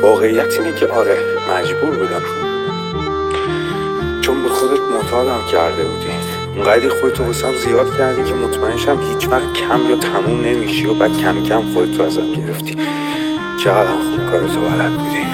واقعیت اینه که آره مجبور بودم، چون به خودت معتادم کرده بودی. اونقدر خودتو واسم زیاد کردی که مطمئنشم هیچ وقت کم یا تموم نمیشی و بعد کم کم خودتو ازم گرفتی. چقدر خوب کارتو بلد بودی.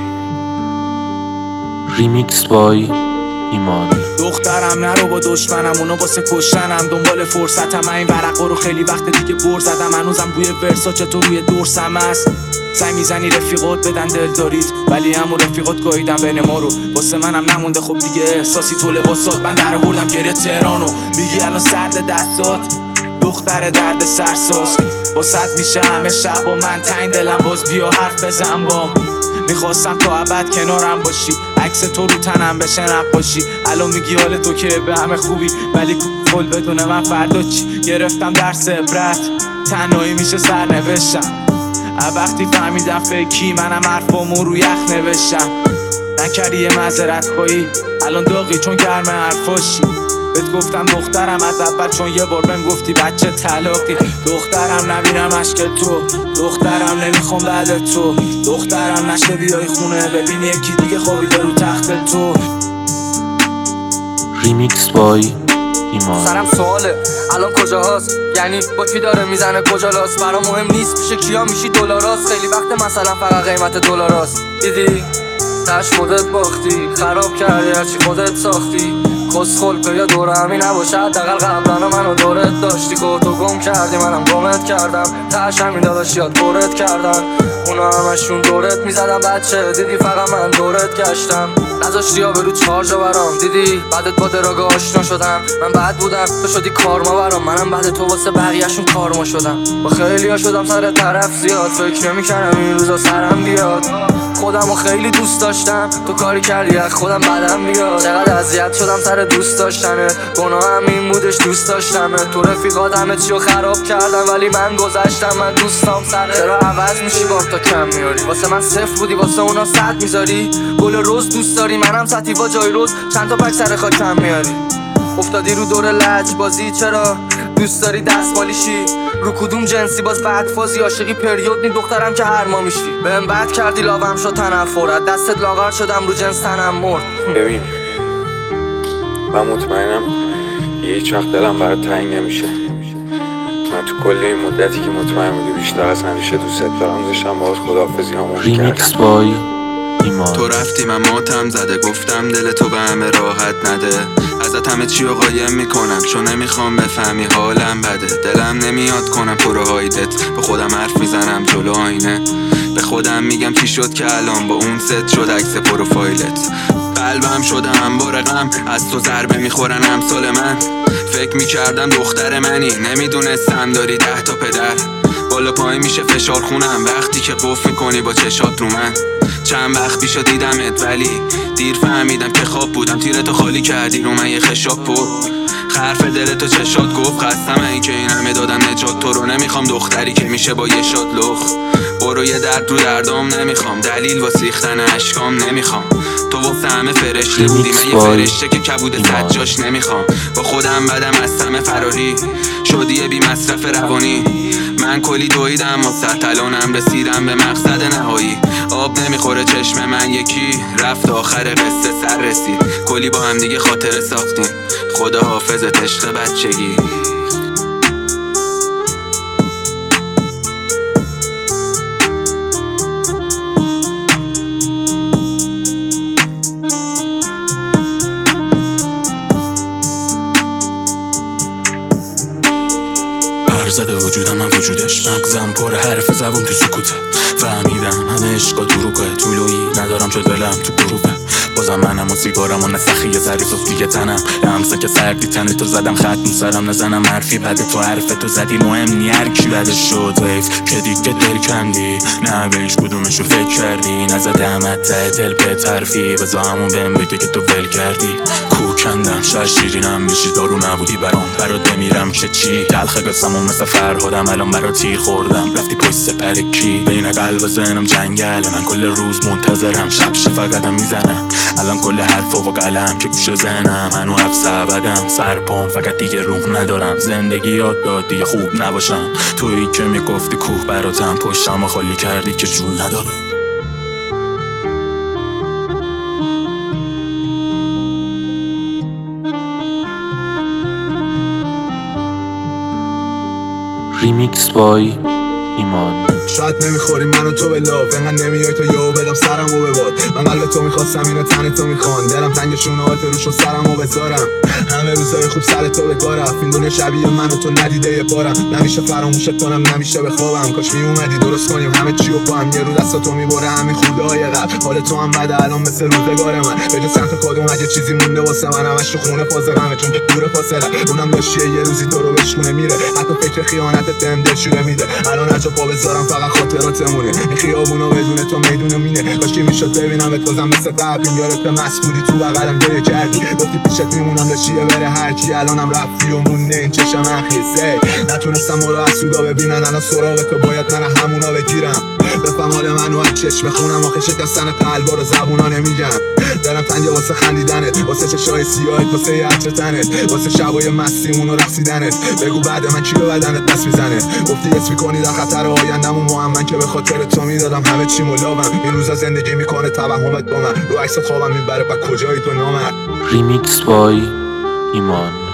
ریمیکس بای ایمان. دخترم نرو با دشمنم، اونا واسه کشتنم دنبال فرصتم. این ورقا رو خیلی وقت دیگه بر زدم، هنوزم بوی ورساچه تو روی دورسم هست. سعی میزنی رفیقات بدن دل دارید، ولی همون رفیقات گاهیدن بین ما رو. واسه منم نمونده خب دیگه احساسی تو لباسات. من در آوردم گریه تهرانو، میگی الان سرد دستات، دختر درد سرساز. واسط میشه همه شب و من تنگ دلم، باز بیا حرف بزن بام. میخواستم تا ابد کنارم باشی، عکس تو رو تنم بشه نقاشی. الان میگی حال تو که به همه خوبی، ولی کل بدون من فردا چی؟ گرفتم درس عبرت، تنهایی میشه سرنوشتم. وقتی فهمیدم فکی منم حرفامو رو یخ نوشتم. نکردی یه معذرت خواهی، الان داغی چون گرم حرفاشی. بهت گفتم دخترم از اول، چون یه بار بهم گفتی بچه طلاقی. دخترم نبینم عشق تو، دخترم نمیخوام بعد تو، دخترم نشه بیای خونه ببینی یکی دیگه خوابیده رو تخت تو. ریمیکس بای ایمان. سرم سواله الان کجاست، یعنی با کی داره میزنه کجا لاست. برام مهم نیست پیش کیا میشی دلاراست، خیلی وقت مثلا فقط قیمت دلاراست. دیدی تش خودت باختی، خراب کردی هرچی خودت ساختی. کس خلقه یا دور همی نباشه، حداقل قبلا منو دورت داشتی. خودتو گم کردی منم گمت کردم، تش همین داداشیات دورت کردن. اونا همشون دورت میزدم بچه، دیدی فقط من دورت گشتم. نذاشتی آبرو چارجا برام، دیدی بعدت با دراگا آشنا شدم. من بد بودم تو شدی کارما برام، منم بعد تو واسه بقیه‌شون کارما شدم. با خیلیا شدم سر طرف زیاد، فکر نمی‌کردم این روزا سرم بیاد. خودمو خیلی دوست داشتم، تو کاری کردی از خودم بدم بیاد. چقدر اذیت شدم سر دوست داشتنت، گناهم این بودش دوست داشتمه. تو رفیقات همه چیو خراب کردم، ولی من گذشتم. من دوستام سره، چرا عوض میشی با تا کم میاری؟ واسه من صفر بودی واسه اونا 100 میذاری. گل روز دوست داری منم سطیوا جای روز، چند تا پک سر خاکم میاری. افتادی رو دور لج بازی، چرا دوست داری دستمالی شی؟ رو کدوم جنسی باز بعد فازی؟ عاشقی پریود نی دخترم که هر ما میشی. بهم بد کردی لاغم شد تنفرت، دستت لاغر شدم رو جنس تنم مرد. ببین من مطمئنم هیچ وقت دلم برات تنگ نمیشه. من تو کل این مدتی که مطمئن بودی بیشتر از همیشه دوست دارم، داشتم باهات خداحافظی همون ریمیکس بای ایمان. تو رفتی من ماتم زده، گفتم دل تو به همه راحت نده. ازت همه چی رو قایم میکنم، چون نمیخوام بفهمی حالم بده. دلم نمیاد کنم تو رو هایدت، به خودم حرف میزنم جلو آینه. به خودم میگم چی شد که الان با اون ست شد عکس پروفایلت. قلبم شده انبار غم، از تو ضربه میخورن امثال من. فکر میکردم دختر منی، نمیدونستم داری 10 تا پدر. بالا پایین میشه فشار خونم وقتی که قفل میکنی با چشات رو من. چند وقت پیشا دیدمت ولی دیر فهمیدم که خواب بودم. تیرتو خالی کردی رو من یه خشاب پر. حرف دلتو چشات گفت خستم این که این همه دادم نجات. تو رو نمیخوام دختری که میشه با یه شات لخ. برو یه درد رو دردام نمیخوام، دلیل واسه ریختن اشکام نمیخوام. تو واسه همه فرشته بودی، من یه فرشته که کبود سجاش نمیخوام. با خودم بدم از همه فراری شدی یه بی مصرف روانی. من کلی دویدم واسه الانم رسیدم به مقصد نهایی. آب نمیخوره چشم من، یکی رفت آخر قصه سر رسید. کلی با هم دیگه خاطره ساختیم، خدا حافظت عشق بچگی. زده وجودم من وجودش، مغزم پر حرف زبون تو سکوته. فهمیدم همه عشقا دروغه، طولویی ندارم شد دلم تو گروهه. بازم منم و سیگارم و نسخی یه ذری صفتی تنم. همسه که سردی تنه تو زدم خط سرم نزنم حرفی بده. تو حرف تو زدی مهم نی هر کی بدش شد ویف که دیگه دل کندی. نه بهش کدومشو فکر کردی، نزدم ته دل به طرفی. بزا همون بهم بگه که تو ول کردی. کوکندم شاید شیرینم میشی دارو نبودی برات بمیرم که چی؟ تلخ قسمون مثل فرهادم الان برات تیر خوردم. رفتی پشت سپر کی؟ بین قلب و ذهنم جنگل. من کل روز منتظرم شب فقطم میزنم. الان کل حرف و قلم که گوش ذهنم هنو حبس ابدم. سر پام فقط دیگه روح ندارم، زندگی یاد داد دیگه خوب نباشم. تویی که میگفتی کوه براتم، پشتم و خالی کردی که جون ندارم. ریمیکس بای ایمان. شاید نمیخوریم من و تو به لاف، انقدر نمیای تا یهو بدم سرمو به باد. من قلب تو میخواستم اینو تن تو میخوان، دلم تنگ شونهات روش و سرمو بذارم. همه روزای خوب سر تو به کار رفت، این دنیا شبیه من و تو ندیده یه بارم. نمیشه فراموشت کنم، نمیشه بخوابم، کاش میومدی درست کنیم همه چی و با هم. یه رو دستا تو میبره همین خودای قبل، حال تو هم بده الان مثل روزگار من. به جز سمت کادو یه چیزی مونده واسه من، همش تو خونه فاضلمه چون که دور فاصله. اونم داشتیه یه روزی تو رو بشونه میره، حتی فکر خیانتت بهم دلشوره میده. الان هر جا پا بذارم فقط خاطراتمونه، این خیابونا بدون تو میدون مینه. کاش که میشد ببینمت بازم مثل قبل، یادت مسئولی تو بغلم گریه کردی، گفتی پیشت میمونم داشتیه بره هر کی. الانم رفتی و مونده این چشم اخیزه، نتونستم رو از سودا ببینن. الان سراغ تو باید من همونا بگیرم، بفهم حال منو از چشم خونم. آخه شکستن قلبا رو زبونا نمیگم، دلم تنگه واسه خندیدنت، واسه چشای سیاهت، واسه عطر تنت، واسه شبای مستیمون و رقصیدنت. بگو بعد من چی به بدنت دست میزنه، گفتی اسم میکنی در خطر آیندم و من که به خاطر تو میدادم همه چی ملاوم. این روزا زندگی میکنه توهمت با من، رو عکست خوابم میبره و کجایی تو نامرد. ریمیکس بای ایمان.